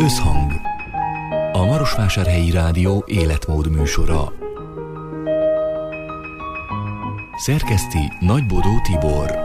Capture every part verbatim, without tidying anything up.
Összhang. A Marosvásárhelyi Rádió életmód műsora. Szerkeszti Nagybodó Tibor.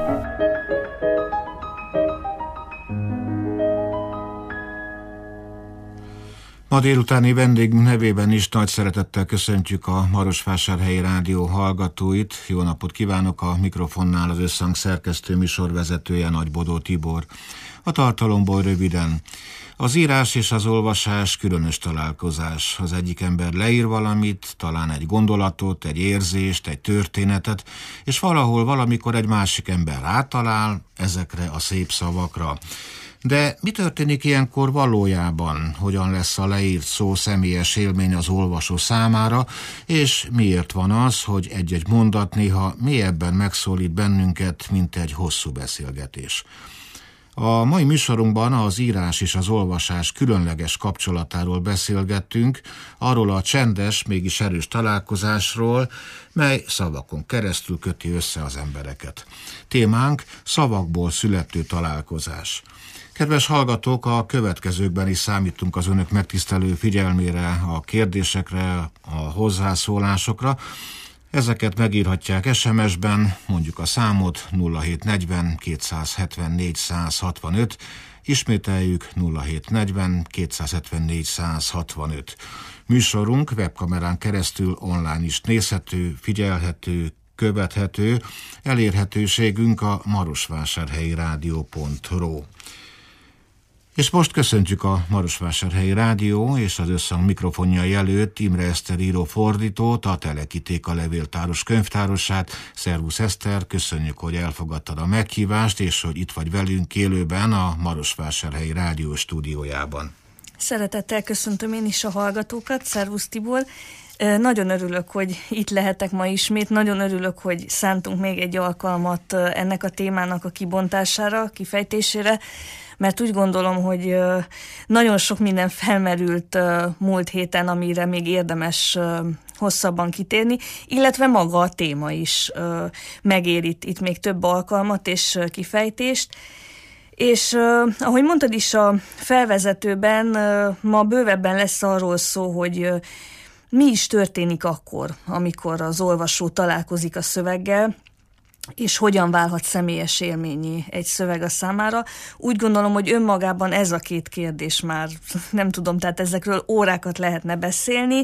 Ma délutáni vendégünk nevében is nagy szeretettel köszöntjük a Marosvásárhelyi Rádió hallgatóit. Jó napot kívánok, a mikrofonnál az Összhang szerkesztő műsorvezetője Nagybodó Tibor. A tartalomból röviden. Az írás és az olvasás különös találkozás. Az egyik ember leír valamit, talán egy gondolatot, egy érzést, egy történetet, és valahol valamikor egy másik ember rátalál ezekre a szép szavakra. De mi történik ilyenkor valójában? Hogyan lesz a leírt szó személyes élmény az olvasó számára, és miért van az, hogy egy-egy mondat néha mélyebben megszólít bennünket, mint egy hosszú beszélgetés? A mai műsorunkban az írás és az olvasás különleges kapcsolatáról beszélgettünk, arról a csendes, mégis erős találkozásról, mely szavakon keresztül köti össze az embereket. Témánk szavakból születő találkozás. Kedves hallgatók, a következőkben is számítunk az önök megtisztelő figyelmére, a kérdésekre, a hozzászólásokra. Ezeket megírhatják es em es-ben, mondjuk a számot nulla hét negyven kétszázhetvennégy százhatvanöt, ismételjük nulla hét negyven kétszázhetvennégy százhatvanöt. Műsorunk webkamerán keresztül online is nézhető, figyelhető, követhető, elérhetőségünk a marosvásárhelyi rádió pont ru. És most köszöntjük a Marosvásárhelyi Rádió és az Összhang mikrofonjai előtt Imre Eszter író-fordítót, a Telekitéka levéltáros könyvtárosát. Szervusz Eszter, köszönjük, hogy elfogadtad a meghívást, és hogy itt vagy velünk élőben a Marosvásárhelyi Rádió stúdiójában. Szeretettel köszöntöm én is a hallgatókat, szervusz Tibor. Nagyon örülök, hogy itt lehetek ma ismét, nagyon örülök, hogy szántunk még egy alkalmat ennek a témának a kibontására, kifejtésére, mert úgy gondolom, hogy nagyon sok minden felmerült múlt héten, amire még érdemes hosszabban kitérni, illetve maga a téma is megér itt, itt még több alkalmat és kifejtést. És uh, ahogy mondtad is a felvezetőben, uh, ma bővebben lesz arról szó, hogy uh, mi is történik akkor, amikor az olvasó találkozik a szöveggel, és hogyan válhat személyes élményé egy szöveg a számára. Úgy gondolom, hogy önmagában ez a két kérdés már, nem tudom, tehát ezekről órákat lehetne beszélni,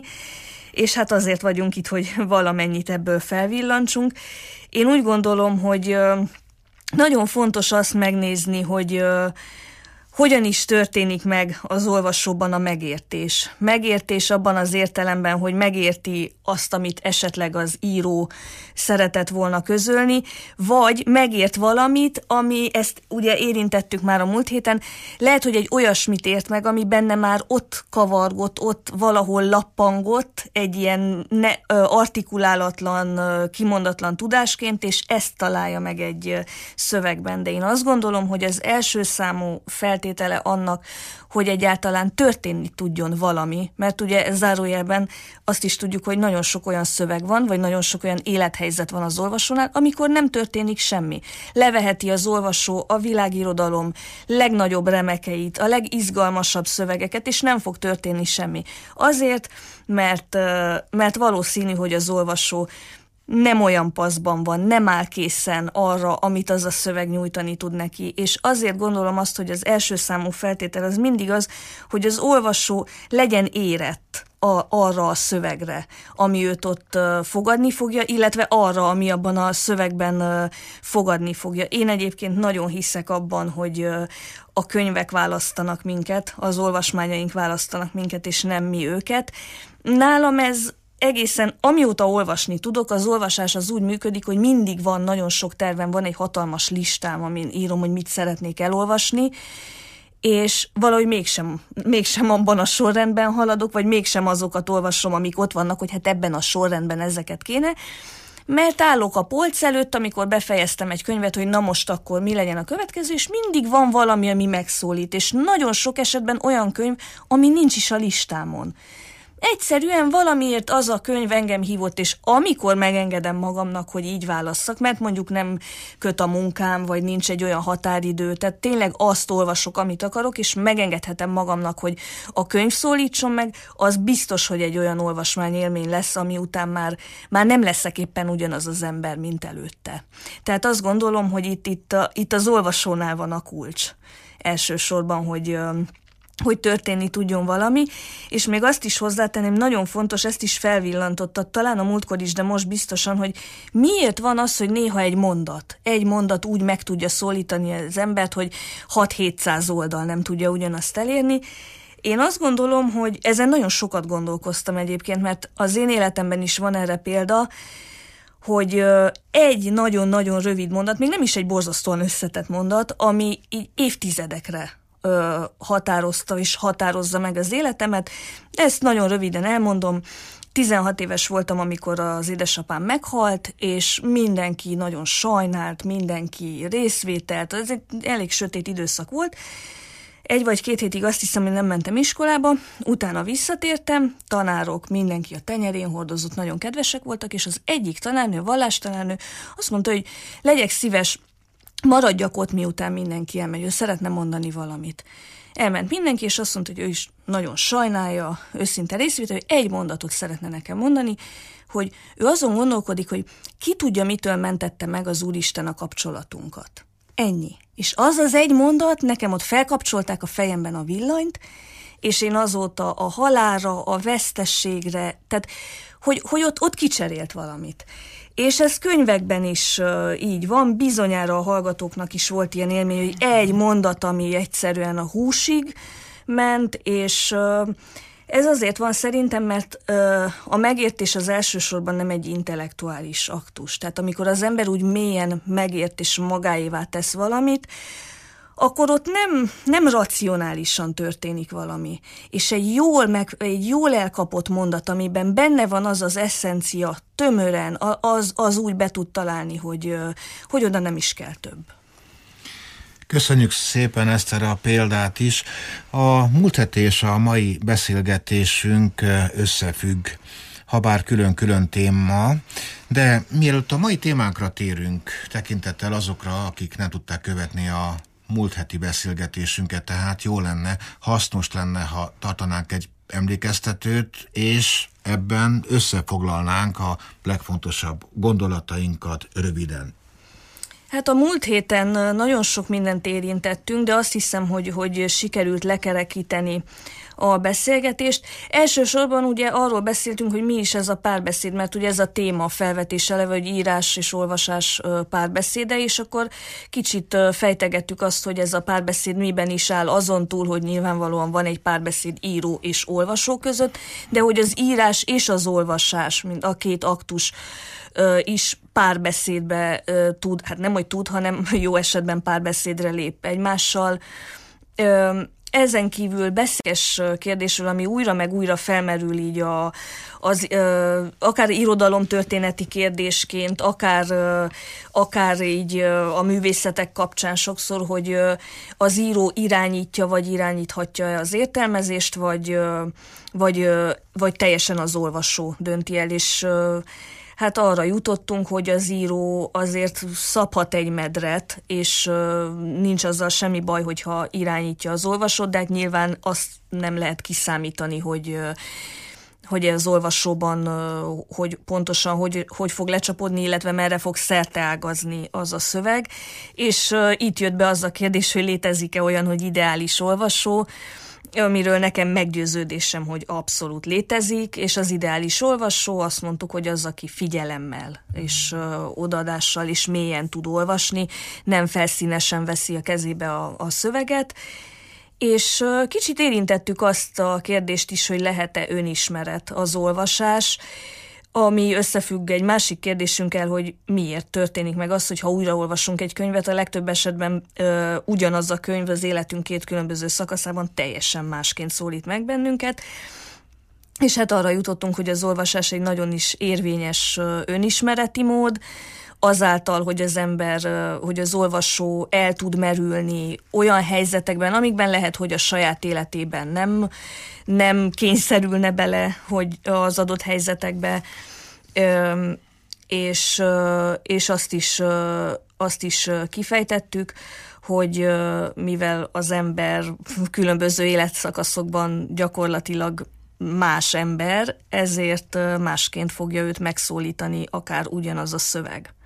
és hát azért vagyunk itt, hogy valamennyit ebből felvillantsunk. Én úgy gondolom, hogy uh, nagyon fontos azt megnézni, hogy uh, hogyan is történik meg az olvasóban a megértés. Megértés abban az értelemben, hogy megérti azt, amit esetleg az író szeretett volna közölni, vagy megért valamit, ami, ezt ugye érintettük már a múlt héten, lehet, hogy egy olyasmit ért meg, ami benne már ott kavargott, ott valahol lappangott, egy ilyen ne, artikulálatlan, kimondatlan tudásként, és ezt találja meg egy szövegben. De én azt gondolom, hogy az első számú feltétele annak, hogy egyáltalán történni tudjon valami, mert ugye zárójelben azt is tudjuk, hogy nagyon sok olyan szöveg van, vagy nagyon sok olyan élethelyzet van az olvasónál, amikor nem történik semmi. Leveheti az olvasó a világirodalom legnagyobb remekeit, a legizgalmasabb szövegeket, és nem fog történni semmi. Azért, mert, mert valószínű, hogy az olvasó nem olyan paszban van, nem áll készen arra, amit az a szöveg nyújtani tud neki. És azért gondolom azt, hogy az első számú feltétel az mindig az, hogy az olvasó legyen érett a, arra a szövegre, ami őt ott uh, fogadni fogja, illetve arra, ami abban a szövegben uh, fogadni fogja. Én egyébként nagyon hiszek abban, hogy uh, a könyvek választanak minket, az olvasmányaink választanak minket, és nem mi őket. Nálam ez egészen, amióta olvasni tudok, az olvasás az úgy működik, hogy mindig van, nagyon sok tervem, van egy hatalmas listám, amin írom, hogy mit szeretnék elolvasni, és valahogy mégsem, mégsem abban a sorrendben haladok, vagy mégsem azokat olvasom, amik ott vannak, hogy hát ebben a sorrendben ezeket kéne, mert állok a polc előtt, amikor befejeztem egy könyvet, hogy na most akkor mi legyen a következő, és mindig van valami, ami megszólít, és nagyon sok esetben olyan könyv, ami nincs is a listámon. Egyszerűen valamiért az a könyv engem hívott, és amikor megengedem magamnak, hogy így válasszak, mert mondjuk nem köt a munkám, vagy nincs egy olyan határidő, tehát tényleg azt olvasok, amit akarok, és megengedhetem magamnak, hogy a könyv szólítson meg, az biztos, hogy egy olyan olvasmányélmény lesz, ami után már, már nem leszek éppen ugyanaz az ember, mint előtte. Tehát azt gondolom, hogy itt, itt, a, itt az olvasónál van a kulcs. Elsősorban, hogy... hogy történni tudjon valami, és még azt is hozzátenném, nagyon fontos, ezt is felvillantottad, talán a múltkor is, de most biztosan, hogy miért van az, hogy néha egy mondat, egy mondat úgy meg tudja szólítani az embert, hogy hat-hétszáz oldal nem tudja ugyanazt elérni. Én azt gondolom, hogy ezen nagyon sokat gondolkoztam egyébként, mert az én életemben is van erre példa, hogy egy nagyon-nagyon rövid mondat, még nem is egy borzasztóan összetett mondat, ami így évtizedekre határozta és határozza meg az életemet. Ezt nagyon röviden elmondom. tizenhat éves voltam, amikor az édesapám meghalt, és mindenki nagyon sajnált, mindenki részvételt, ez egy elég sötét időszak volt. Egy vagy két hétig azt hiszem, hogy nem mentem iskolába, utána visszatértem, tanárok, mindenki a tenyerén hordozott, nagyon kedvesek voltak, és az egyik tanárnő, vallástanárnő azt mondta, hogy legyek szíves, maradjak ott, miután mindenki elmegy, ő szeretne mondani valamit. Elment mindenki, és azt mondta, hogy ő is nagyon sajnálja, őszinte részvétel, hogy egy mondatot szeretne nekem mondani, hogy ő azon gondolkodik, hogy ki tudja, mitől mentette meg az Úristen a kapcsolatunkat. Ennyi. És az az egy mondat, nekem ott felkapcsolták a fejemben a villanyt, és én azóta a halálra, a vesztességre, tehát hogy, hogy ott, ott kicserélt valamit. És ez könyvekben is uh, így van, bizonyára a hallgatóknak is volt ilyen élmény, hogy egy mondat, ami egyszerűen a húsig ment, és uh, ez azért van szerintem, mert uh, a megértés az elsősorban nem egy intellektuális aktus. Tehát amikor az ember úgy mélyen megért és magáévá tesz valamit, akkor ott nem, nem racionálisan történik valami. És egy jól, meg, egy jól elkapott mondat, amiben benne van az az eszencia, tömören, az, az úgy be tud találni, hogy, hogy oda nem is kell több. Köszönjük szépen ezt erre a példát is. A múlt heti és a mai beszélgetésünk összefügg, habár külön-külön téma, de mielőtt a mai témánkra térünk, tekintettel azokra, akik nem tudták követni a múlt heti beszélgetésünket, tehát jó lenne, hasznos lenne, ha tartanánk egy emlékeztetőt, és ebben összefoglalnánk a legfontosabb gondolatainkat röviden. Hát a múlt héten nagyon sok mindent érintettünk, de azt hiszem, hogy, hogy sikerült lekerekíteni a beszélgetést. Elsősorban ugye arról beszéltünk, hogy mi is ez a párbeszéd, mert ugye ez a téma felvetés eleve, hogy írás és olvasás párbeszéde, és akkor kicsit fejtegettük azt, hogy ez a párbeszéd miben is áll, azon túl, hogy nyilvánvalóan van egy párbeszéd író és olvasó között, de hogy az írás és az olvasás, mint a két aktus is párbeszédbe tud, hát nem, hogy tud, hanem jó esetben párbeszédre lép egymással. Ezen kívül beszélges kérdésről, ami újra meg újra felmerül így a, az, ö, akár irodalomtörténeti kérdésként, akár, ö, akár így ö, a művészetek kapcsán sokszor, hogy ö, az író irányítja, vagy irányíthatja az értelmezést, vagy, ö, vagy, ö, vagy teljesen az olvasó dönti el, és ö, hát arra jutottunk, hogy az író azért szabhat egy medret, és uh, nincs azzal semmi baj, hogyha irányítja az olvasót, de hát nyilván azt nem lehet kiszámítani, hogy, uh, hogy az olvasóban uh, hogy pontosan hogy, hogy fog lecsapodni, illetve merre fog szerteágazni az a szöveg. És uh, itt jött be az a kérdés, hogy létezik-e olyan, hogy ideális olvasó, amiről nekem meggyőződésem, hogy abszolút létezik, és az ideális olvasó, azt mondtuk, hogy az, aki figyelemmel és ö, odaadással is mélyen tud olvasni, nem felszínesen veszi a kezébe a, a szöveget, és ö, kicsit érintettük azt a kérdést is, hogy lehet-e önismeret az olvasás, ami összefügg egy másik kérdésünkkel, hogy miért történik meg az, hogy ha újraolvasunk egy könyvet, a legtöbb esetben ö, ugyanaz a könyv az életünk két különböző szakaszában teljesen másként szólít meg bennünket, és hát arra jutottunk, hogy az olvasás egy nagyon is érvényes ö, önismereti mód, azáltal, hogy az ember, hogy az olvasó el tud merülni olyan helyzetekben, amikben lehet, hogy a saját életében nem, nem kényszerülne bele, hogy az adott helyzetekbe, és, és azt is, azt is kifejtettük, hogy mivel az ember különböző életszakaszokban gyakorlatilag más ember, ezért másként fogja őt megszólítani akár ugyanaz a szöveg.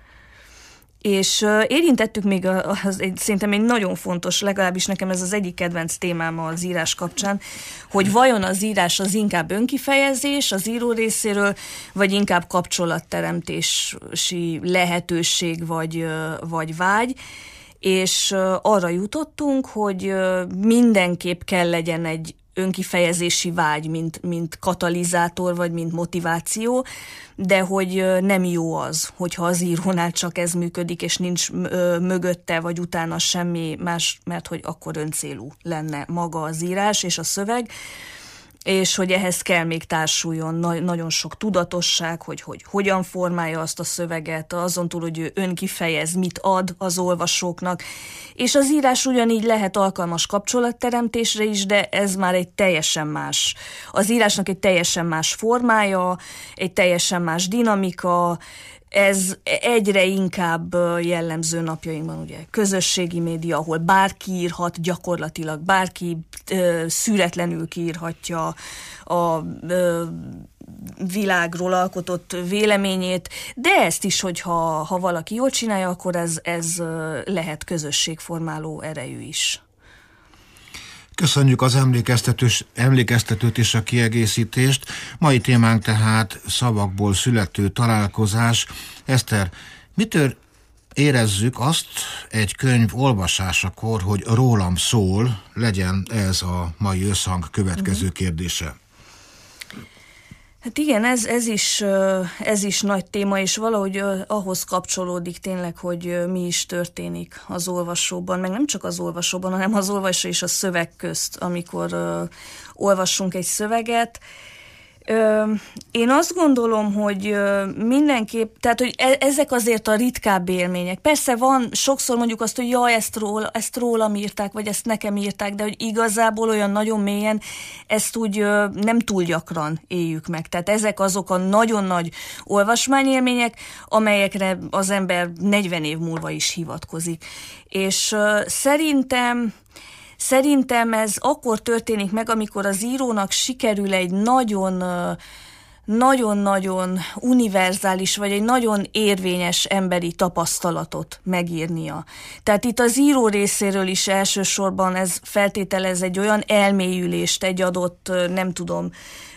És érintettük még, az, szerintem egy nagyon fontos, legalábbis nekem ez az egyik kedvenc témám az írás kapcsán, hogy vajon az írás az inkább önkifejezés az író részéről, vagy inkább kapcsolatteremtési lehetőség vagy, vagy vágy, és arra jutottunk, hogy mindenképp kell legyen egy önkifejezési vágy, mint, mint katalizátor, vagy mint motiváció, de hogy nem jó az, hogyha az írónál csak ez működik, és nincs mögötte, vagy utána semmi más, mert hogy akkor öncélú lenne maga az írás és a szöveg, és hogy ehhez kell még társuljon na- nagyon sok tudatosság, hogy, hogy hogyan formálja azt a szöveget, azon túl, hogy ő önkifejez, mit ad az olvasóknak, és az írás ugyanígy lehet alkalmas kapcsolatteremtésre is, de ez már egy teljesen más. Az írásnak egy teljesen más formája, egy teljesen más dinamika, ez egyre inkább jellemző napjainkban, ugye közösségi média, ahol bárki írhat, gyakorlatilag bárki ö, szüretlenül kiírhatja a ö, világról alkotott véleményét, de ezt is, hogyha ha valaki jól csinálja, akkor ez, ez lehet közösségformáló erejű is. Köszönjük az emlékeztetős, emlékeztetőt és a kiegészítést. Mai témánk tehát szavakból születő találkozás. Eszter, mitől érezzük azt egy könyv olvasásakor, hogy rólam szól, legyen ez a mai összhang következő uh-huh. kérdése? Hát igen, ez, ez, is, ez is nagy téma, és valahogy ahhoz kapcsolódik tényleg, hogy mi is történik az olvasóban, meg nem csak az olvasóban, hanem az olvasó és a szöveg közt, amikor uh, olvassunk egy szöveget. Uh, én azt gondolom, hogy uh, mindenképp, tehát hogy e- ezek azért a ritkább élmények. Persze van, sokszor mondjuk azt, hogy jaj, ezt, róla, ezt rólam írták, vagy ezt nekem írták, de hogy igazából olyan nagyon mélyen ezt úgy uh, nem túl gyakran éljük meg. Tehát ezek azok a nagyon nagy olvasmányélmények, amelyekre az ember negyven év múlva is hivatkozik. És uh, szerintem Szerintem ez akkor történik meg, amikor az írónak sikerül egy nagyon, nagyon-nagyon univerzális, vagy egy nagyon érvényes emberi tapasztalatot megírnia. Tehát itt az író részéről is elsősorban ez feltételez egy olyan elmélyülést egy adott, nem tudom,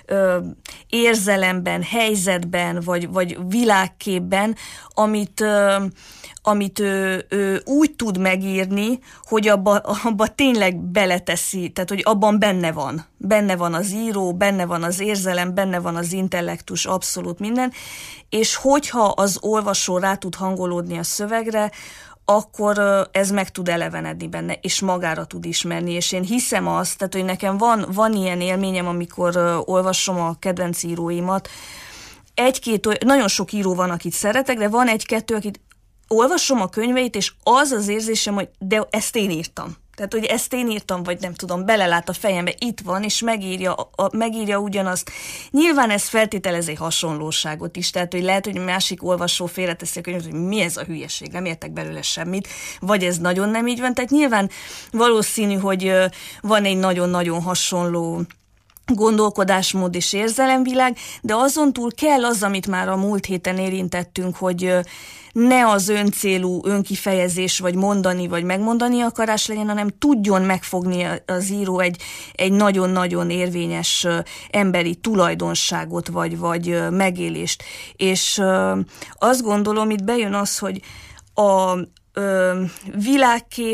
érzelemben, helyzetben, vagy, vagy világképben, amit... amit ő, ő úgy tud megírni, hogy abba, abba tényleg beleteszi, tehát hogy abban benne van. Benne van az író, benne van az érzelem, benne van az intellektus, abszolút minden, és hogyha az olvasó rá tud hangolódni a szövegre, akkor ez meg tud elevenedni benne, és magára tud ismerni, és én hiszem azt, tehát hogy nekem van, van ilyen élményem, amikor olvasom a kedvenc íróimat, egy-két, nagyon sok író van, akit szeretek, de van egy-kettő, akit olvasom a könyveit, és az az érzésem, hogy de ezt én írtam. Tehát, hogy ezt én írtam, vagy nem tudom, belelát a fejembe, itt van, és megírja, a, megírja ugyanazt. Nyilván ez feltételez egy hasonlóságot is, tehát, hogy lehet, hogy másik olvasó félreteszi a könyvet, hogy mi ez a hülyeség, nem értek belőle semmit, vagy ez nagyon nem így van. Tehát nyilván valószínű, hogy van egy nagyon-nagyon hasonló gondolkodásmód és érzelemvilág, de azon túl kell az, amit már a múlt héten érintettünk, hogy ne az öncélú önkifejezés, vagy mondani, vagy megmondani akarás legyen, hanem tudjon megfogni az író egy, egy nagyon-nagyon érvényes emberi tulajdonságot, vagy, vagy megélést. És azt gondolom, itt bejön az, hogy a világkép,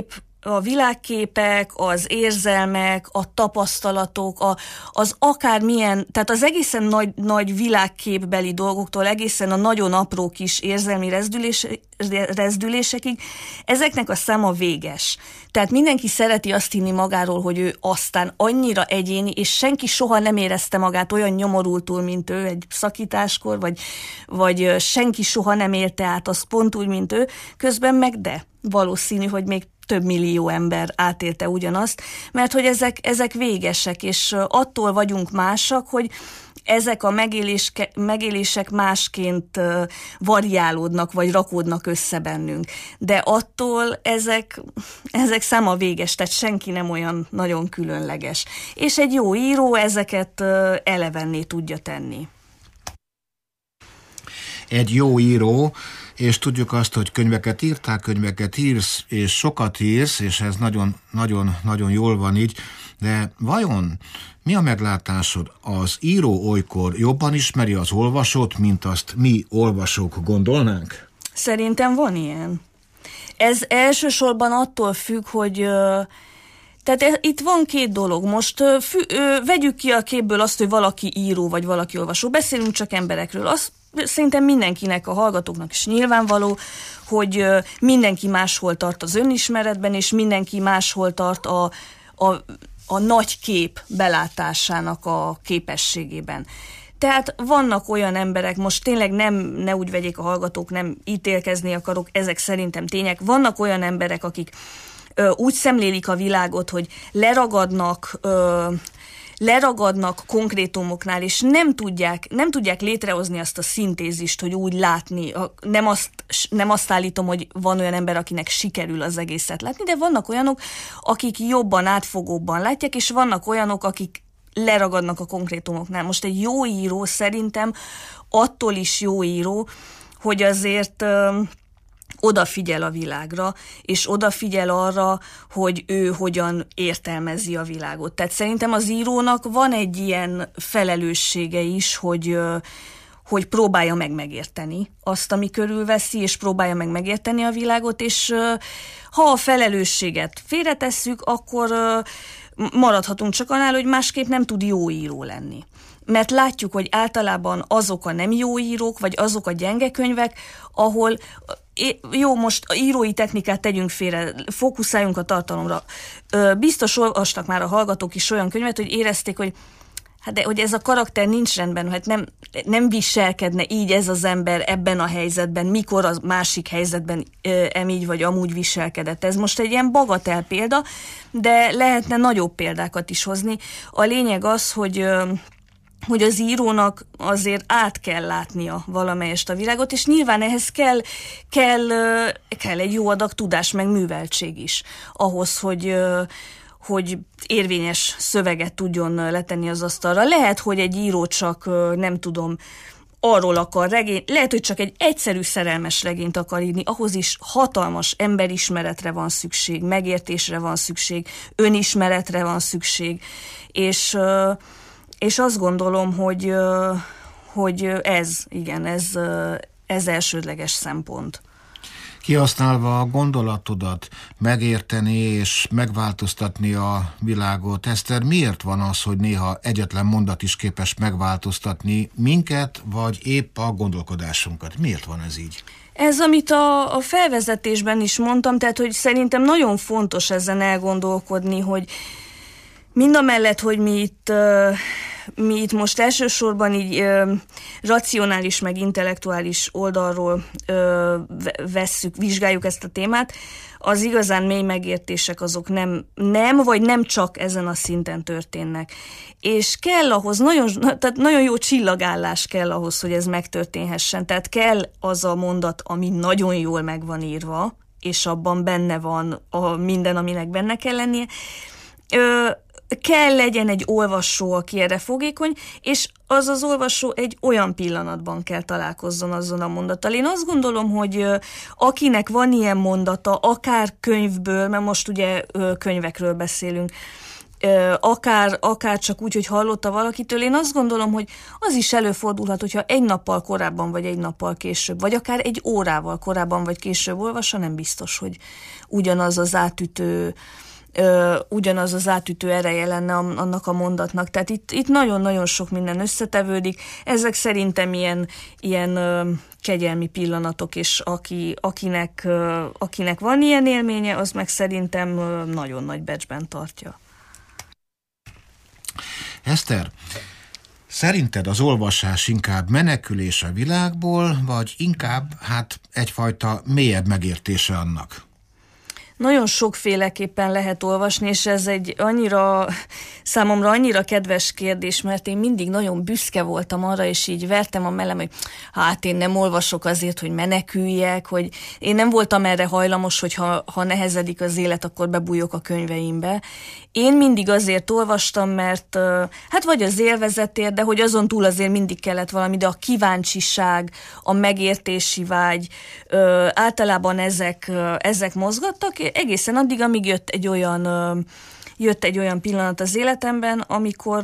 a világképek, az érzelmek, a tapasztalatok, a, az akármilyen, tehát az egészen nagy, nagy világképbeli dolgoktól egészen a nagyon apró kis érzelmi rezdülés, rezdülésekig, ezeknek a száma véges. Tehát mindenki szereti azt hinni magáról, hogy ő aztán annyira egyéni, és senki soha nem érezte magát olyan nyomorultul, mint ő egy szakításkor, vagy, vagy senki soha nem érte át azt pont úgy, mint ő, közben meg de valószínű, hogy még több millió ember átélte ugyanazt, mert hogy ezek, ezek végesek, és attól vagyunk másak, hogy ezek a megélés, megélések másként variálódnak, vagy rakódnak össze bennünk. De attól ezek, ezek száma véges, tehát senki nem olyan nagyon különleges. És egy jó író ezeket elevenné tudja tenni. Egy jó író, és tudjuk azt, hogy könyveket írtál, könyveket írsz, és sokat írsz, és ez nagyon-nagyon jól van így, de vajon mi a meglátásod? Az író olykor jobban ismeri az olvasót, mint azt mi olvasók gondolnánk? Szerintem van ilyen. Ez elsősorban attól függ, hogy... Tehát ez, itt van két dolog. Most fü, ö, vegyük ki a képből azt, hogy valaki író, vagy valaki olvasó. Beszélünk csak emberekről. Azt szerintem mindenkinek, a hallgatóknak is nyilvánvaló, hogy ö, mindenki máshol tart az önismeretben, és mindenki máshol tart a, a, a nagy kép belátásának a képességében. Tehát vannak olyan emberek, most tényleg nem, ne úgy vegyék a hallgatók, nem ítélkezni akarok, ezek szerintem tények. Vannak olyan emberek, akik ö, úgy szemlélik a világot, hogy leragadnak, ö, leragadnak konkrétumoknál, és nem tudják, nem tudják létrehozni azt a szintézist, hogy úgy látni. Nem azt, nem azt állítom, hogy van olyan ember, akinek sikerül az egészet látni, de vannak olyanok, akik jobban, átfogóbban látják, és vannak olyanok, akik leragadnak a konkrétumoknál. Most egy jó író szerintem attól is jó író, hogy azért ö, odafigyel a világra, és odafigyel arra, hogy ő hogyan értelmezi a világot. Tehát szerintem az írónak van egy ilyen felelőssége is, hogy, ö, hogy próbálja meg megérteni azt, ami körülveszi, és próbálja meg megérteni a világot, és ö, ha a felelősséget félretesszük, akkor ö, maradhatunk csak annál, hogy másképp nem tud jó író lenni. Mert látjuk, hogy általában azok a nem jó írók, vagy azok a gyenge könyvek, ahol jó, most a írói technikát tegyünk félre, fókuszáljunk a tartalomra. Biztos olvastak már a hallgatók is olyan könyvet, hogy érezték, hogy hát de hogy ez a karakter nincs rendben, hát nem, nem viselkedne így ez az ember ebben a helyzetben, mikor a másik helyzetben em így vagy amúgy viselkedett. Ez most egy ilyen bagatel példa, de lehetne nagyobb példákat is hozni. A lényeg az, hogy hogy az írónak azért át kell látnia valamelyest a világot, és nyilván ehhez kell, kell, kell egy jó adag tudás, meg műveltség is, ahhoz, hogy, hogy érvényes szöveget tudjon letenni az asztalra. Lehet, hogy egy író csak, nem tudom, arról akar regényt, lehet, hogy csak egy egyszerű szerelmes regényt akar írni, ahhoz is hatalmas emberismeretre van szükség, megértésre van szükség, önismeretre van szükség, és... És azt gondolom, hogy, hogy ez, igen, ez, ez elsődleges szempont. Kihasználva a gondolatodat, megérteni és megváltoztatni a világot. Eszter, miért van az, hogy néha egyetlen mondat is képes megváltoztatni minket, vagy épp a gondolkodásunkat? Miért van ez így? Ez, amit a, a felvezetésben is mondtam, tehát, hogy szerintem nagyon fontos ezen elgondolkodni, hogy mindamellett, hogy mi itt, mi itt most elsősorban így racionális meg intellektuális oldalról vesszük, vizsgáljuk ezt a témát, az igazán mély megértések azok nem, nem, vagy nem csak ezen a szinten történnek. És kell ahhoz, nagyon, tehát nagyon jó csillagállás kell ahhoz, hogy ez megtörténhessen. Tehát kell az a mondat, ami nagyon jól meg van írva, és abban benne van a minden, aminek benne kell lennie. Ö, kell legyen egy olvasó, aki erre fogékony, és az az olvasó egy olyan pillanatban kell találkozzon azzal a mondattal. Én azt gondolom, hogy akinek van ilyen mondata, akár könyvből, mert most ugye könyvekről beszélünk, akár, akár csak úgy, hogy hallotta valakitől. Én azt gondolom, hogy az is előfordulhat, hogyha egy nappal korábban, vagy egy nappal később, vagy akár egy órával korábban, vagy később olvassa, nem biztos, hogy ugyanaz az átütő Ö, ugyanaz az átütő ereje lenne annak a mondatnak. Tehát itt, itt nagyon-nagyon sok minden összetevődik. Ezek szerintem ilyen, ilyen ö, kegyelmi pillanatok, és aki, akinek, ö, akinek van ilyen élménye, az meg szerintem ö, nagyon nagy becsben tartja. Eszter, szerinted az olvasás inkább menekülés a világból, vagy inkább hát egyfajta mélyebb megértése annak? Nagyon sokféleképpen lehet olvasni, és ez egy annyira, számomra annyira kedves kérdés, mert én mindig nagyon büszke voltam arra, és így vertem a mellem, hogy hát én nem olvasok azért, hogy meneküljek, hogy én nem voltam erre hajlamos, hogy ha, ha nehezedik az élet, akkor bebújok a könyveimbe. Én mindig azért olvastam, mert hát vagy az élvezetért, de hogy azon túl azért mindig kellett valami, de a kíváncsiság, a megértési vágy, általában ezek, ezek mozgattak, egészen addig, amíg jött egy olyan, jött egy olyan pillanat az életemben, amikor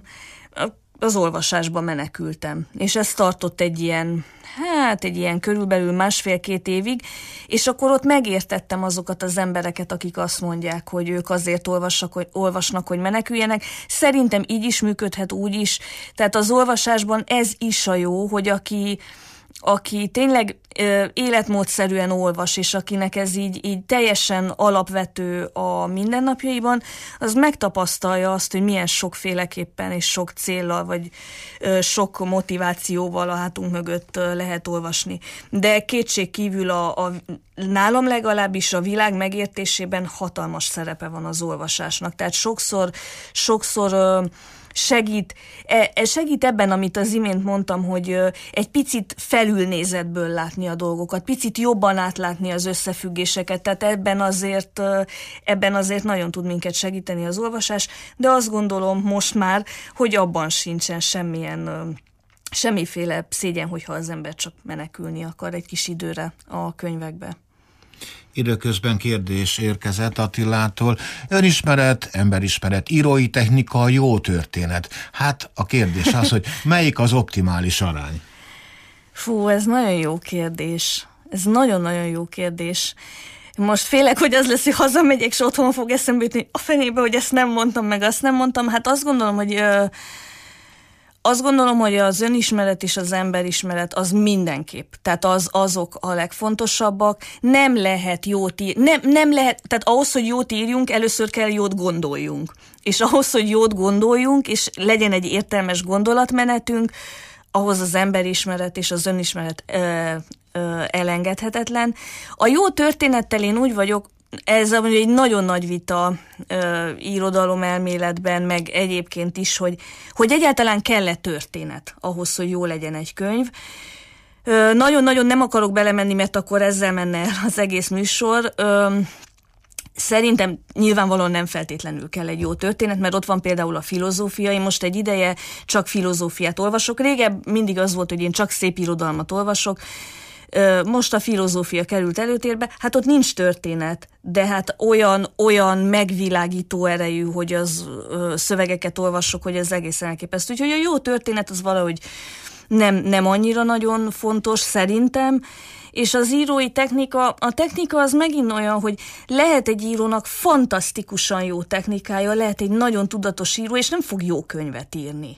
az olvasásba menekültem. És ez tartott egy ilyen, hát egy ilyen körülbelül másfél-két évig, és akkor ott megértettem azokat az embereket, akik azt mondják, hogy ők azért olvasnak, hogy, olvasnak, hogy meneküljenek. Szerintem így is működhet, úgy is. Tehát az olvasásban ez is a jó, hogy aki aki tényleg ö, életmódszerűen olvas, és akinek ez így, így teljesen alapvető a mindennapjaiban, az megtapasztalja azt, hogy milyen sokféleképpen és sok céllal, vagy ö, sok motivációval a hátunk mögött ö, lehet olvasni. De kétség kívül a, a, nálam legalábbis a világ megértésében hatalmas szerepe van az olvasásnak. Tehát sokszor, sokszor ö, Segít, segít ebben, amit az imént mondtam, hogy egy picit felülnézetből látni a dolgokat, picit jobban átlátni az összefüggéseket, tehát ebben azért, ebben azért nagyon tud minket segíteni az olvasás, de azt gondolom most már, hogy abban sincsen semmilyen, semmiféle szégyen, hogyha az ember csak menekülni akar egy kis időre a könyvekbe. Időközben kérdés érkezett Attilától. Önismeret, emberismeret, írói technika, jó történet. Hát a kérdés az, hogy melyik az optimális arány? Fú, ez nagyon jó kérdés. Ez nagyon-nagyon jó kérdés. Most félek, hogy az lesz, hogy hazamegyek, és otthon fog eszembe jutni a fenébe, hogy ezt nem mondtam, meg azt nem mondtam. Hát azt gondolom, hogy... Ö, Azt gondolom, hogy az önismeret és az emberismeret az mindenképp. Tehát az, azok a legfontosabbak. Nem lehet jót ír, nem, nem lehet, tehát ahhoz, hogy jót írjunk, először kell jót gondoljunk. És ahhoz, hogy jót gondoljunk, és legyen egy értelmes gondolatmenetünk, ahhoz az emberismeret és az önismeret ö, ö, elengedhetetlen. A jó történettel én úgy vagyok, ez egy nagyon nagy vita ö, irodalomelméletben, meg egyébként is, hogy, hogy egyáltalán kell-e történet ahhoz, hogy jó legyen egy könyv. Ö, nagyon-nagyon nem akarok belemenni, mert akkor ezzel menne el az egész műsor. Ö, Szerintem nyilvánvalóan nem feltétlenül kell egy jó történet, mert ott van például a filozófia. Én most egy ideje csak filozófiát olvasok. Régebb mindig az volt, hogy én csak szép irodalmat olvasok. Most a filozófia került előtérbe, hát ott nincs történet, de hát olyan, olyan megvilágító erejű, hogy az ö, szövegeket olvassuk, hogy ez egészen elképesztő. Úgyhogy a jó történet az valahogy nem, nem annyira nagyon fontos szerintem, és az írói technika, a technika az megint olyan, hogy lehet egy írónak fantasztikusan jó technikája, lehet egy nagyon tudatos író, és nem fog jó könyvet írni.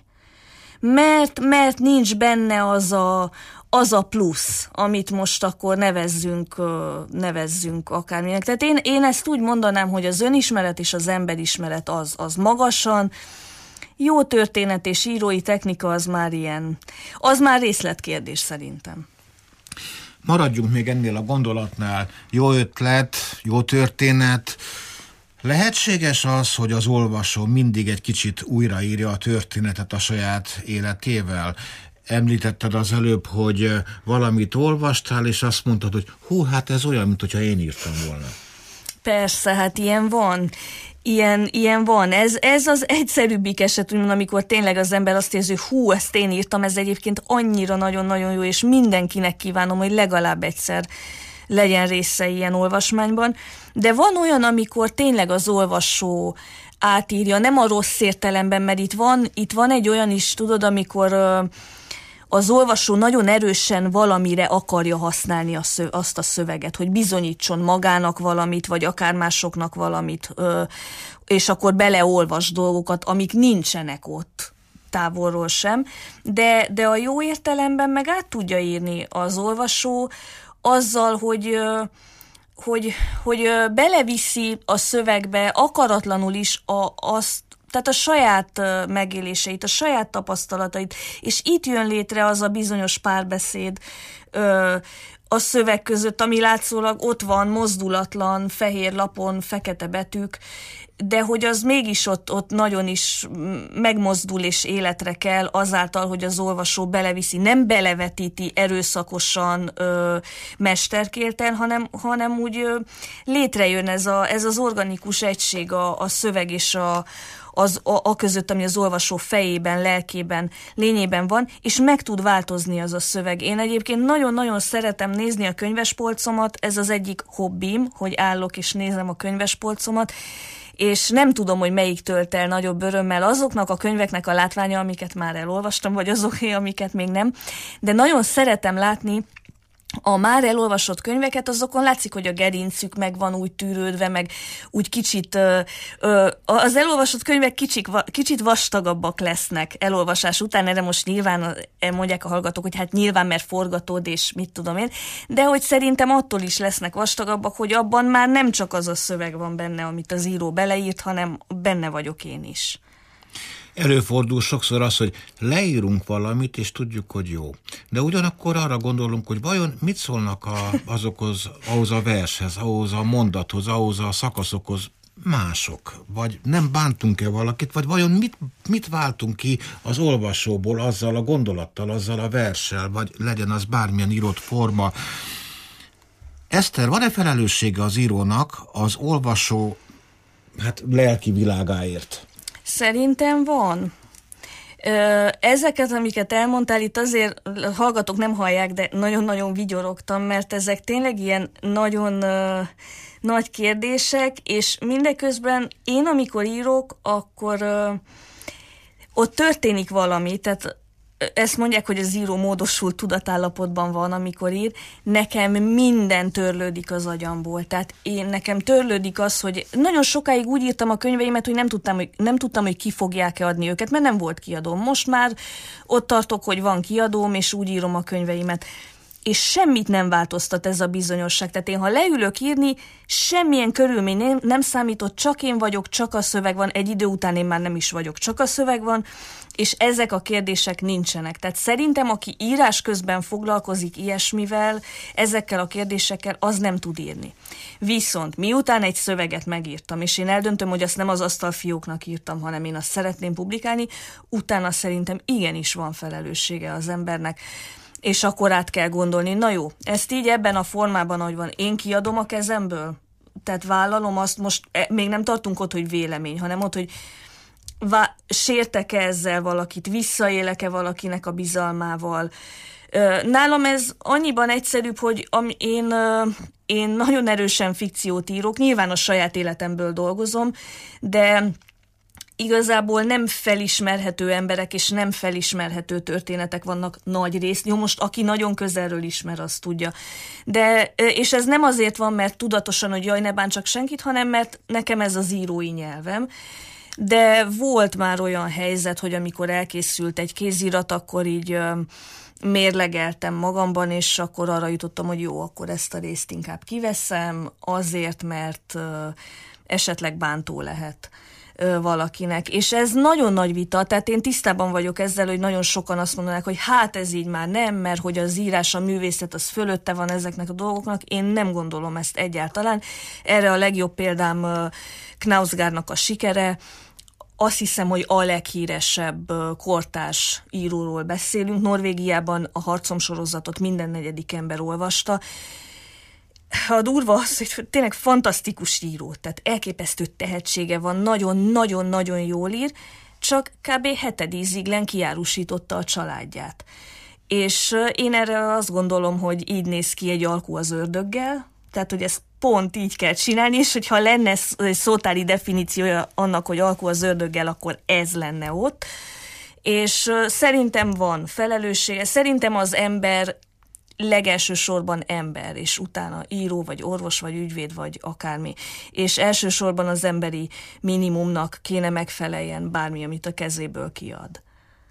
Mert, mert nincs benne az a, az a plusz, amit most akkor nevezzünk, nevezzünk akárminek. Tehát én, én ezt úgy mondanám, hogy az önismeret és az emberismeret az, az magasan, jó történet és írói technika az már ilyen, az már részletkérdés szerintem. Maradjunk még ennél a gondolatnál. Jó ötlet, jó történet. Lehetséges az, hogy az olvasó mindig egy kicsit újraírja a történetet a saját életével? Említetted az előbb, hogy valamit olvastál, és azt mondtad, hogy hú, hát ez olyan, mint hogyha én írtam volna. Persze, hát ilyen van. Ilyen, ilyen van. Ez, ez az egyszerűbbik eset, amikor tényleg az ember azt érzi, hogy hú, ezt én írtam, ez egyébként annyira nagyon-nagyon jó, és mindenkinek kívánom, hogy legalább egyszer legyen része ilyen olvasmányban, de van olyan, amikor tényleg az olvasó átírja, nem a rossz értelemben, mert itt van, itt van egy olyan is, tudod, amikor az olvasó nagyon erősen valamire akarja használni a szöv, azt a szöveget, hogy bizonyítson magának valamit, vagy akár másoknak valamit, és akkor beleolvas dolgokat, amik nincsenek ott távolról sem, de, de a jó értelemben meg át tudja írni az olvasó azzal, hogy, hogy, hogy beleviszi a szövegbe akaratlanul is a, azt, tehát a saját megéléseit, a saját tapasztalatait, és itt jön létre az a bizonyos párbeszéd a szöveg között, ami látszólag ott van, mozdulatlan, fehér lapon, fekete betűk, de hogy az mégis ott, ott nagyon is megmozdul és életre kell azáltal, hogy az olvasó beleviszi, nem belevetíti erőszakosan, ö, mesterkélten, hanem, hanem úgy ö, létrejön ez, a, ez az organikus egység a, a szöveg és a, az, a, a között, ami az olvasó fejében, lelkében, lényében van, és meg tud változni az a szöveg. Én egyébként nagyon-nagyon szeretem nézni a könyvespolcomat, ez az egyik hobbim, hogy állok és nézem a könyvespolcomat, és nem tudom, hogy melyik tölt el nagyobb örömmel, azoknak a könyveknek a látványa, amiket már elolvastam, vagy azoké, amiket még nem, de nagyon szeretem látni a már elolvasott könyveket, azokon látszik, hogy a gerincük meg van úgy tűrődve, meg úgy kicsit, ö, ö, az elolvasott könyvek kicsik, kicsit vastagabbak lesznek elolvasás után, erre most nyilván mondják a hallgatók, hogy hát nyilván, mert forgatod, és mit tudom én, de hogy szerintem attól is lesznek vastagabbak, hogy abban már nem csak az a szöveg van benne, amit az író beleírt, hanem benne vagyok én is. Előfordul sokszor az, hogy leírunk valamit, és tudjuk, hogy jó. De ugyanakkor arra gondolunk, hogy vajon mit szólnak a, azokhoz, ahhoz a vershez, ahhoz a mondathoz, ahhoz a szakaszokhoz mások? Vagy nem bántunk-e valakit, vagy vajon mit, mit váltunk ki az olvasóból azzal a gondolattal, azzal a verssel, vagy legyen az bármilyen írott forma. Eszter, van-e felelőssége az írónak az olvasó hát, lelki világáért? Szerintem van. Ezeket, amiket elmondtál, itt azért hallgatók nem hallják, de nagyon-nagyon vigyorogtam, mert ezek tényleg ilyen nagyon uh, nagy kérdések, és mindeközben én, amikor írok, akkor uh, ott történik valami, tehát ezt mondják, hogy az író módosult tudatállapotban van, amikor ír. Nekem minden törlődik az agyamból. Tehát én, nekem törlődik az, hogy nagyon sokáig úgy írtam a könyveimet, hogy nem tudtam, hogy, nem tudtam, hogy ki fogják-e adni őket, mert nem volt kiadóm. Most már ott tartok, hogy van kiadóm, és úgy írom a könyveimet. És semmit nem változtat ez a bizonyosság. Tehát én, ha leülök írni, semmilyen körülmény nem, nem számított, csak én vagyok, csak a szöveg van, egy idő után én már nem is vagyok, csak a szöveg van, és ezek a kérdések nincsenek. Tehát szerintem, aki írás közben foglalkozik ilyesmivel, ezekkel a kérdésekkel, az nem tud írni. Viszont miután egy szöveget megírtam, és én eldöntöm, hogy azt nem az asztalfióknak írtam, hanem én azt szeretném publikálni, utána szerintem igenis van felelőssége az embernek, és akkor át kell gondolni, na jó, ezt így ebben a formában, ahogy van, én kiadom a kezemből, tehát vállalom azt, most még nem tartunk ott, hogy vélemény, hanem ott, hogy vá- sértek-e ezzel valakit, visszaélek-e valakinek a bizalmával. Nálam ez annyiban egyszerűbb, hogy am- én, én nagyon erősen fikciót írok, nyilván a saját életemből dolgozom, de igazából nem felismerhető emberek és nem felismerhető történetek vannak nagy részt. Jó, most aki nagyon közelről ismer, az tudja. De, és ez nem azért van, mert tudatosan, hogy jaj, ne bántsak senkit, hanem mert nekem ez az írói nyelvem. De volt már olyan helyzet, hogy amikor elkészült egy kézirat, akkor így mérlegeltem magamban, és akkor arra jutottam, hogy jó, akkor ezt a részt inkább kiveszem, azért, mert esetleg bántó lehet valakinek. És ez nagyon nagy vita, tehát én tisztában vagyok ezzel, hogy nagyon sokan azt mondanák, hogy hát ez így már nem, mert hogy az írás, a művészet az fölötte van ezeknek a dolgoknak. Én nem gondolom ezt egyáltalán. Erre a legjobb példám Knausgaardnak a Sikere. Azt hiszem, hogy a leghíresebb kortárs íróról beszélünk. Norvégiában a Harcom sorozatot minden negyedik ember olvasta. A durva az, hogy tényleg fantasztikus író, tehát elképesztő tehetsége van, nagyon-nagyon-nagyon jól ír, csak kb. hetedízig len kiárusította a családját. És én erre azt gondolom, hogy így néz ki egy alkú az ördöggel, tehát, hogy ezt pont így kell csinálni, és hogyha lenne szótári definíciója annak, hogy alkú az ördöggel, akkor ez lenne ott. És szerintem van felelőssége, szerintem az ember legelsősorban ember, és utána író, vagy orvos, vagy ügyvéd, vagy akármi. És elsősorban az emberi minimumnak kéne megfeleljen bármi, amit a kezéből kiad.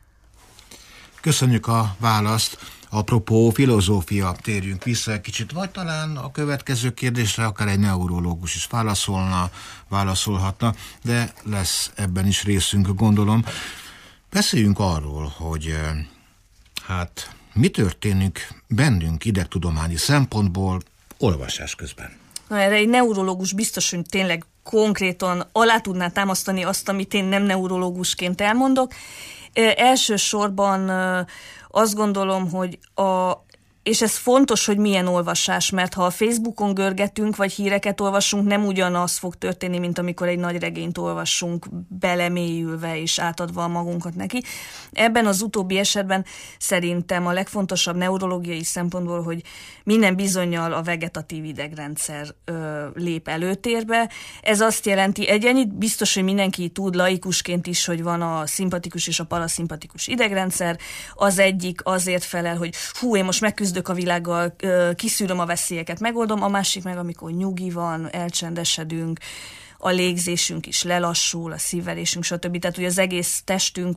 Köszönjük a választ. Apropó filozófia, térjünk vissza egy kicsit, vagy talán a következő kérdésre akár egy neurológus is válaszolna, válaszolhatna, de lesz ebben is részünk, gondolom. Beszéljünk arról, hogy hát mi történik bennünk idegtudományi szempontból olvasás közben. Na, erre egy neurológus biztos, hogy tényleg konkrétan alá tudná támasztani azt, amit én nem neurológusként elmondok. E, elsősorban e, azt gondolom, hogy a és ez fontos, hogy milyen olvasás, mert ha a Facebookon görgetünk, vagy híreket olvasunk, nem ugyanaz fog történni, mint amikor egy nagy regényt olvassunk belemélyülve és átadva magunkat neki. Ebben az utóbbi esetben szerintem a legfontosabb neurológiai szempontból, hogy minden bizonnyal a vegetatív idegrendszer ö, lép előtérbe. Ez azt jelenti, egyenit biztos, hogy mindenki tud laikusként is, hogy van a szimpatikus és a paraszimpatikus idegrendszer. Az egyik azért felel, hogy hú, én most megküzdök a világgal, kiszűröm a veszélyeket, megoldom, a másik meg, amikor nyugi van, elcsendesedünk, a légzésünk is lelassul, a szívverésünk, stb. Tehát, hogy az egész testünk,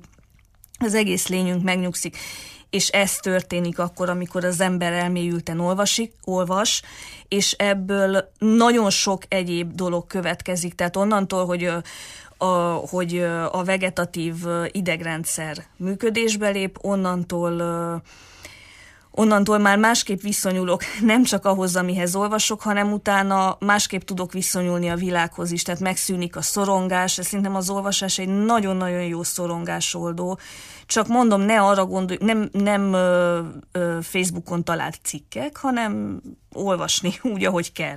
az egész lényünk megnyugszik, és ez történik akkor, amikor az ember elmélyülten olvasik, olvas, és ebből nagyon sok egyéb dolog következik, tehát onnantól, hogy a, hogy a vegetatív idegrendszer működésbe lép, onnantól Onnantól már másképp viszonyulok nem csak ahhoz, amihez olvasok, hanem utána másképp tudok viszonyulni a világhoz is, tehát megszűnik a szorongás, ez szerintem az olvasás egy nagyon-nagyon jó szorongásoldó. Csak mondom, ne arra gondolj, nem, nem ö, ö, Facebookon talált cikkek, hanem olvasni úgy, ahogy kell.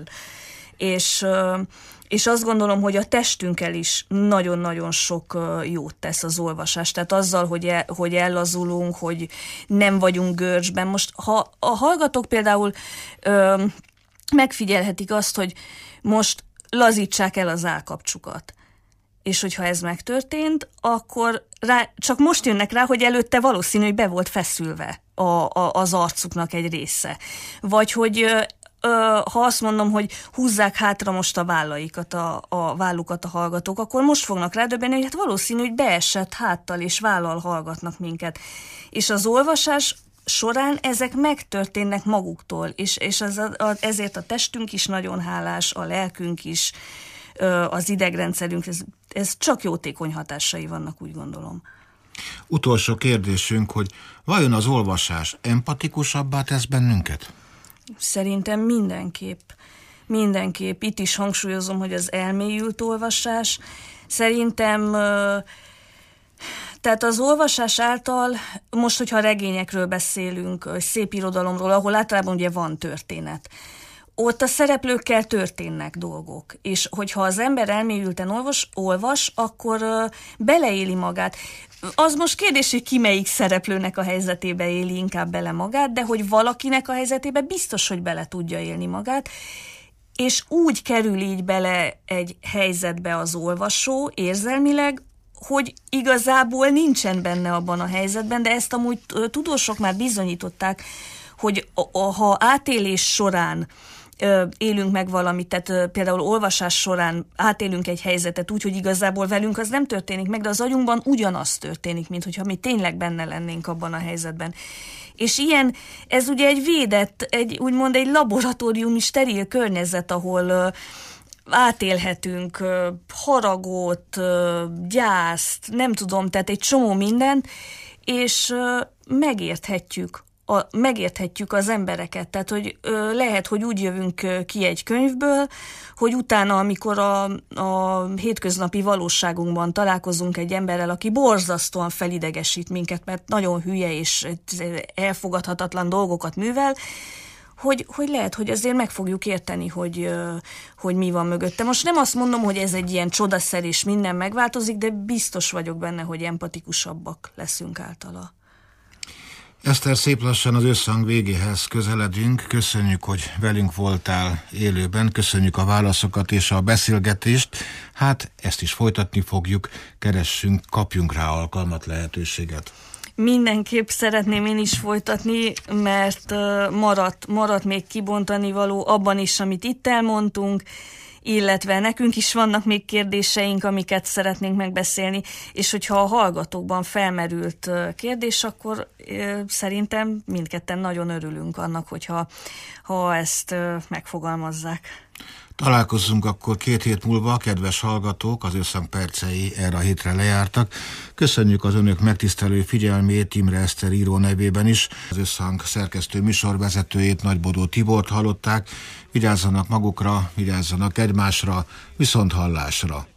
És... Ö, És azt gondolom, hogy a testünkkel is nagyon-nagyon sok jót tesz az olvasás. Tehát azzal, hogy, el, hogy ellazulunk, hogy nem vagyunk görcsben. Most, ha a hallgatók például ö, megfigyelhetik azt, hogy most lazítsák el az állkapcsukat. És hogyha ez megtörtént, akkor rá, csak most jönnek rá, hogy előtte valószínű, hogy be volt feszülve a, a, az arcuknak egy része. Vagy hogy... ha azt mondom, hogy húzzák hátra most a vállaikat, a, a vállukat a hallgatók, akkor most fognak rádöbbenni, hogy hát valószínű, hogy beesett háttal és vállal hallgatnak minket. És az olvasás során ezek megtörténnek maguktól, és, és az, az, ezért a testünk is nagyon hálás, a lelkünk is, az idegrendszerünk, ez, ez csak jótékony hatásai vannak, úgy gondolom. Utolsó kérdésünk, hogy vajon az olvasás empatikusabbá tesz bennünket? Szerintem mindenképp. Mindenképp. Itt is hangsúlyozom, hogy az elmélyült olvasás. Szerintem, tehát az olvasás által, most, hogyha regényekről beszélünk, szép irodalomról, ahol általában ugye van történet, ott a szereplőkkel történnek dolgok, és hogyha az ember elmélyülten olvas, olvas akkor uh, beleéli magát. Az most kérdés, hogy ki melyik szereplőnek a helyzetébe éli inkább bele magát, de hogy valakinek a helyzetébe biztos, hogy bele tudja élni magát, és úgy kerül így bele egy helyzetbe az olvasó érzelmileg, hogy igazából nincsen benne abban a helyzetben, de ezt amúgy tudósok már bizonyították, hogy ha átélés során élünk meg valamit, tehát például olvasás során átélünk egy helyzetet úgy, hogy igazából velünk az nem történik meg, de az agyunkban ugyanaz történik, mint hogyha mi tényleg benne lennénk abban a helyzetben. És ilyen, ez ugye egy védett, egy, úgymond egy laboratóriumi steril környezet, ahol átélhetünk haragot, gyászt, nem tudom, tehát egy csomó mindent, és megérthetjük A, megérthetjük az embereket, tehát hogy ö, lehet, hogy úgy jövünk ö, ki egy könyvből, hogy utána, amikor a, a hétköznapi valóságunkban találkozunk egy emberrel, aki borzasztóan felidegesít minket, mert nagyon hülye és elfogadhatatlan dolgokat művel, hogy, hogy lehet, hogy azért meg fogjuk érteni, hogy, ö, hogy mi van mögötte. Most nem azt mondom, hogy ez egy ilyen csodaszer és minden megváltozik, de biztos vagyok benne, hogy empatikusabbak leszünk általa. Eszter, szép lassan az összhang végéhez közeledünk. Köszönjük, hogy velünk voltál élőben, köszönjük a válaszokat és a beszélgetést. Hát ezt is folytatni fogjuk, keressünk, kapjunk rá alkalmat, lehetőséget. Mindenképp szeretném én is folytatni, mert maradt, maradt még kibontani való abban is, amit itt elmondtunk, illetve nekünk is vannak még kérdéseink, amiket szeretnénk megbeszélni, és hogyha a hallgatókban felmerült kérdés, akkor szerintem mindketten nagyon örülünk annak, hogyha ha ezt megfogalmazzák. Találkozzunk akkor két hét múlva, kedves hallgatók, az Összhang percei erre a hétre lejártak. Köszönjük az önök megtisztelő figyelmét Imre Eszter író nevében is. Az Összhang szerkesztő műsorvezetőjét, Nagybodó Tibort hallották. Vigyázzanak magukra, vigyázzanak egymásra, viszont hallásra.